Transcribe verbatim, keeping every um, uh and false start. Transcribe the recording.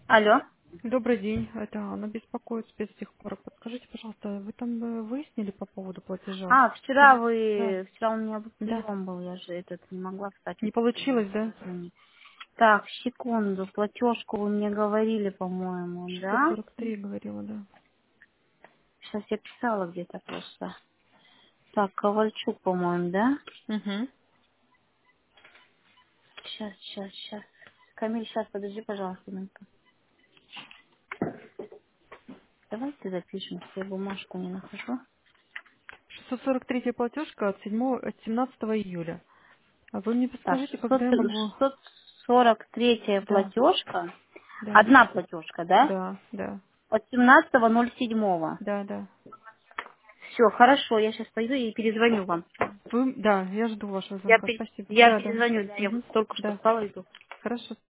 Алло. Добрый день, это Анна беспокоит спецтехпарк. Подскажите, пожалуйста, вы там э, выяснили по поводу платежа? А, вчера Или- Да, вы... Вчера у меня был да. прием был, я же этот не могла встать, Не не получилось, да? позвонить. Так, секунду, платежку вы мне говорили, по-моему, да? шестьсот сорок три говорила, да. Сейчас я писала где-то просто. Так, Ковальчук, по-моему, да? Угу. Сейчас, сейчас, сейчас. Камиль, сейчас, подожди, пожалуйста, минутку. Давайте запишем, я бумажку не нахожу. шестьсот сорок третья платежка от седьмого, от семнадцатого июля. А вы мне Так, подскажите, шестьсот когда я могу... шестьсот сорок третья Да, платежка. да, Одна платежка, да? да, да, От семнадцатого ноль седьмого. да, да. Все, хорошо, я сейчас пойду и перезвоню вам. Вы... Да, я жду вашего Я, звонка. пе- Спасибо. я Да, да. перезвоню, да, я вот Угу. только что Да, встала и иду. хорошо.